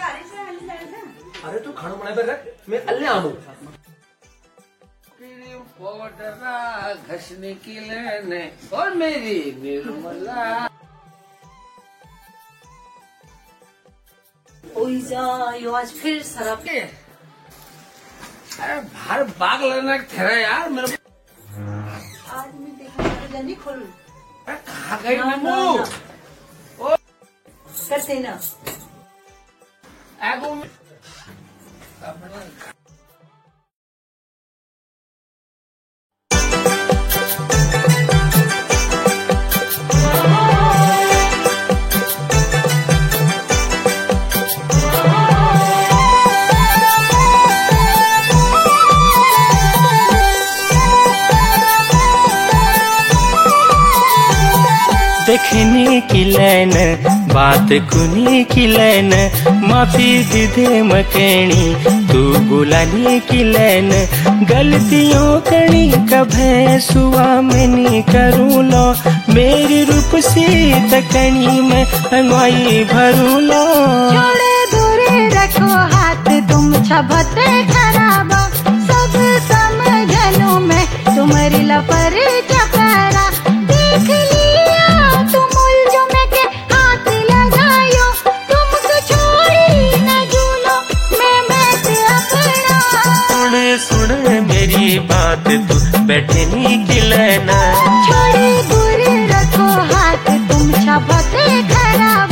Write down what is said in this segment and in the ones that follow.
अरे तू खाना बनाए पर रख, मैं अल्ले आऊं। क्रीम पाउडर घसने की लेने और मेरी निर्मला। यो आज फिर शराब। अरे बाहर बाग लेना ठहरा यार मेरे। आज मैं देखा जल्दी खोलू। कहाँ गई नींबू? करते ना आगो में देखने की लैन बात कुनी की लैन माफी दे दे मकैनी तू बुलाने की लैन गलतियों कणी कभे सुआ मैंने करूँ लो मेरी रूप से तकनी में अंगवाई भरू लो। छोड़े दूरे रखो हाथ तुम छबते खराब सब समझनू में तुम्हारी लपर चपरा देख लिया तुम उलझो में के हाथ लगायो तुमको छोड़ी न झूलो मैं अपना। सुन सुन मेरी बात तू बैठे नी की लेना। छोड़े दूरे रखो हाथ तुम छबते खराब।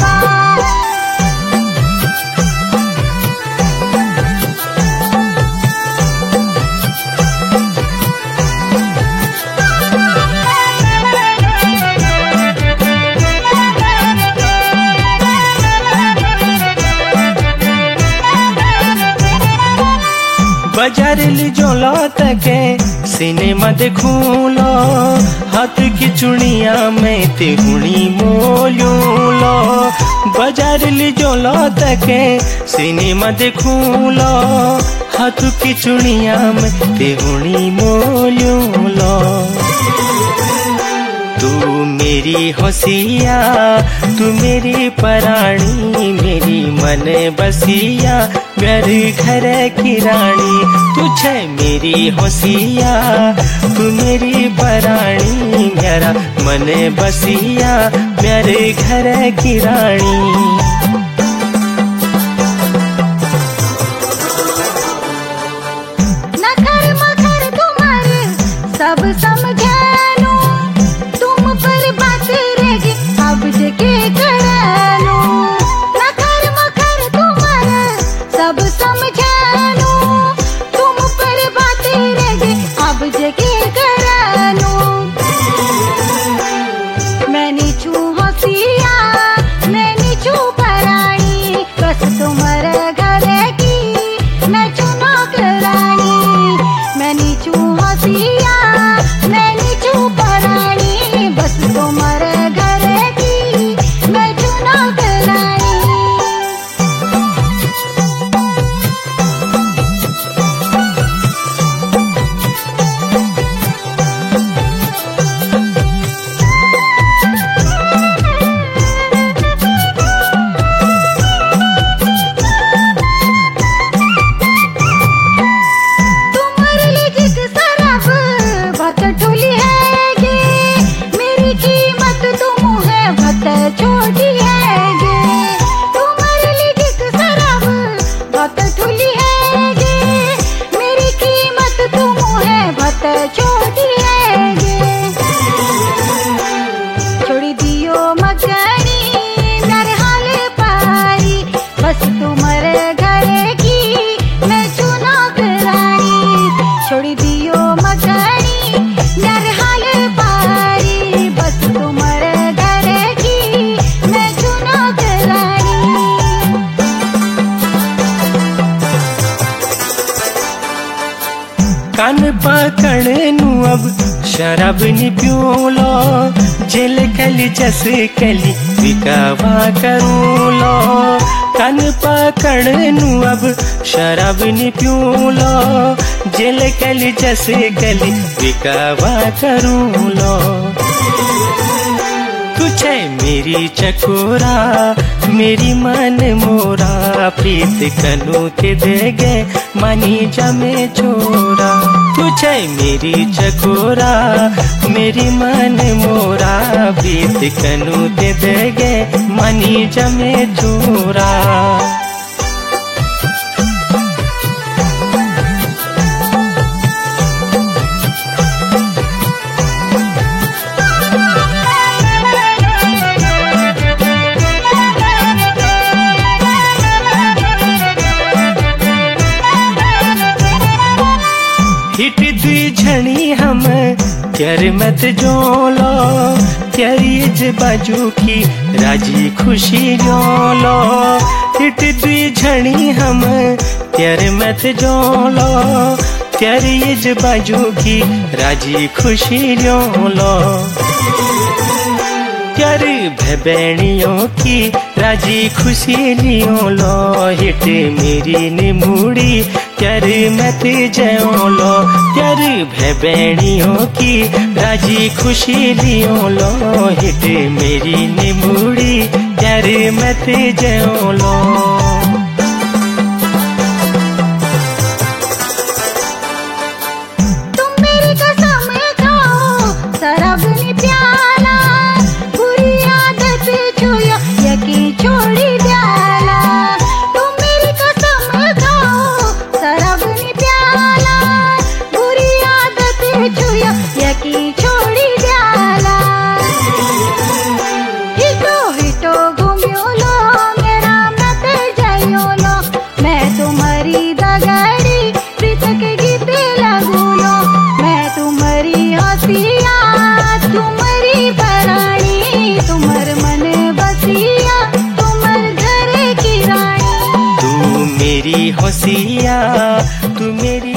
बाजार ली जोला तके सिनेमा देखूं लो हाथ की चुड़िया में ते गुणी मोलूं लो। बाजार ली जोला तके सिनेमा देखूं लो हाथ की चुड़िया में ते गुणी मोलूं लो। तू मेरी होशिया तू मेरी पराणी मेरी मन बसिया मेरे घर की रानी तुझे मेरी होशिया तू मेरी पराणी मेरा मन बसिया मेरे घर की रानी। नखर मखर तुम्हारे सब समझानो तुम पर बात रहेगी अब जके करानो। नखर मखर तुम्हारे सब समझानो तुम पर बात रहेगी अब जके करानो। मैंने छू होशिया मैंने छू परानी बस तुम्हारे घर की मैं छू नौकरानी। मैंने छू होशिया मैंने छू परानी बस तुम्हारे घर की मैं छू नौकरानी। तुम्हारे लिए जित शराब बहुत ठुली है गे मेरी कीमत तुम है बहुत छोटी है गे। तुम्हारे लिए जित शराब बहुत ठुली है गे मेरी कीमत तुम है बहुत छोटी है गे। छोड़ी दियो मकनी मेरे हाल पारी बस तुम्हारे घर की मैं छू नौकरानी। छोड़ी दियो मकनी मेरे हाल पारी बस तुम्हारे घर की मैं छू नौकरानी। कान पकड़ नू अब शराब नी पियो लो जेल कली जस कली विकावा करूं लो। कान पकड़ नू अब शराब नी पियो लो जेल कली जस कली विकावा करूं लो। तुझे मेरी चकोरा मेरी मन मोरा प्रीत कनु ते देगे मनी जमे छोरा। तू छै मेरी चकोरा मेरी मन मोरा, प्रीत कनु ते देगे मनी जमे छोरा। हिट दुई झणी हम कर मत जोलो, तेरी बाजू की राजी खुशी जोलो। हिट दुई झणी हम कर मत जोलो, तेरी बाजू की राजी खुशी जोलो। कर भैबेणियों की राजी खुशी लियो लो, हिट मेरी निमुड़ी कर मत जयो लो। कर भैबेणियों की राजी खुशी लियो लो, हिट मेरी निमुड़ी कर मत जयो लो। छोड़ी द्याला तुम मेरी कसम खाओ, शराब नी प्याला बुरी आदत छुयो यकी छोड़ी द्याला। हिटो हिटो घूमियो लो मेरा मत जाइयो लो, मैं तुम्हारी दगड़ी प्रीत के गीते लगू लो। मैं तुम्हारी हसिया तुम्हारी पराणी, तुम्हार मन बसिया मेरी होशिया तू मेरी